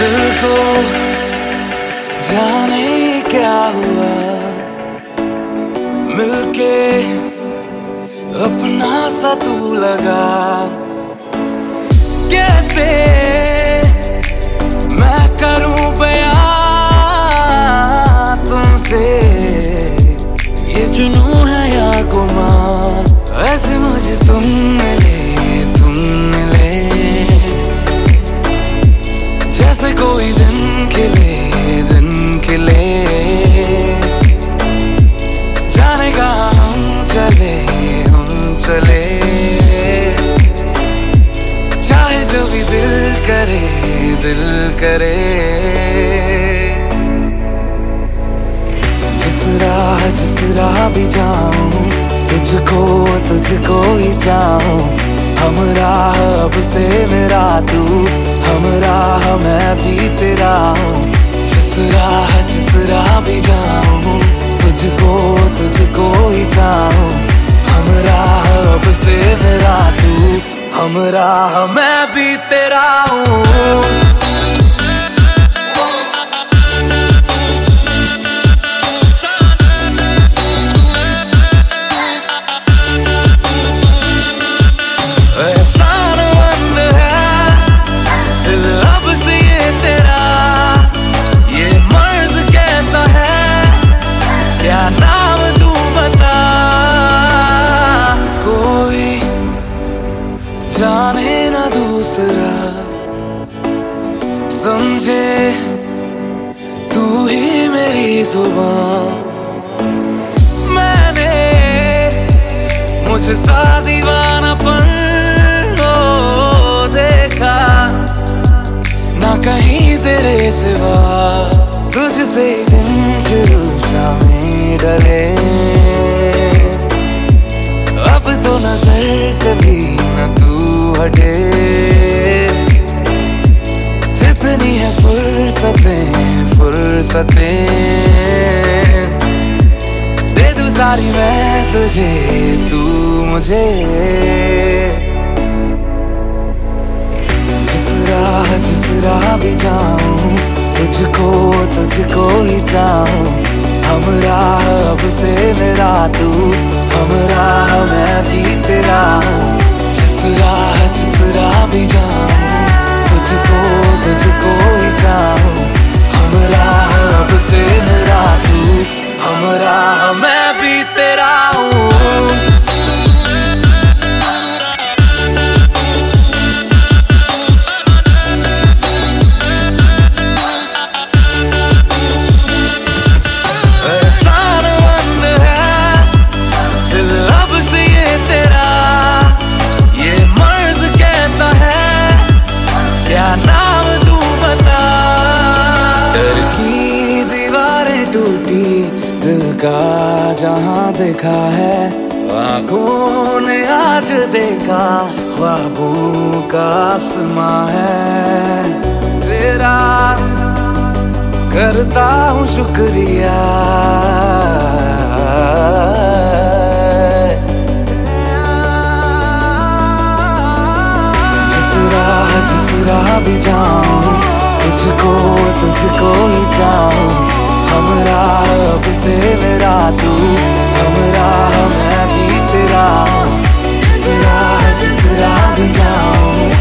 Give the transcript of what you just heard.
दिल को जाने क्या हुआ, मिलके अपना सा तू लगा। कैसे मैं करूं बयां तुमसे, ये जुनून है या गुमान, ऐसे मुझे तुम मिले जैसे कोई दिन खिले जाने का हम चले चाहे जो भी दिल करे जिस राह भी जाऊं तुझको ही चाहूं। हम राह अब से मेरा तू, हम राह मैं भी तेरा हूँ। जिस राह भी जाऊं तुझको ही चाहूं। हम राह अब से मेरा तू, हम राह मैं भी तेरा हूँ। जाने ना दूसरा समझे तू ही मेरी जुबान। मैंने मुझे सा दीवानापन देखा ना कहीं तेरे सिवा। तुझसे दिन शुरू शामें डरे, अब तो नजर से भी न तू हटे। जितनी है फुर्सतें दे दूं सारी मैं तुझे, तू मुझे। जिस राह भी जाऊं तुझको ही चाहूं। हम राह अब से मेरा तू, हम राह मैं भी तेरा हूँ। जिस राह भी जाऊं तुझको ही चाहूं। हम राह अब से मेरा तू, हम राह मैं भी तेरा हूँ। दिल का जहां देखा है आँखों ने आज देखा, ख्वाबों का आसमां है तेरा। करता हूँ शुक्रिया जिस राह भी जाऊं तुझको ही चाहूं। हम राह अब से मेरा तू, हम राह मैं भी तेरा हूँ। जिस राह भी जाऊं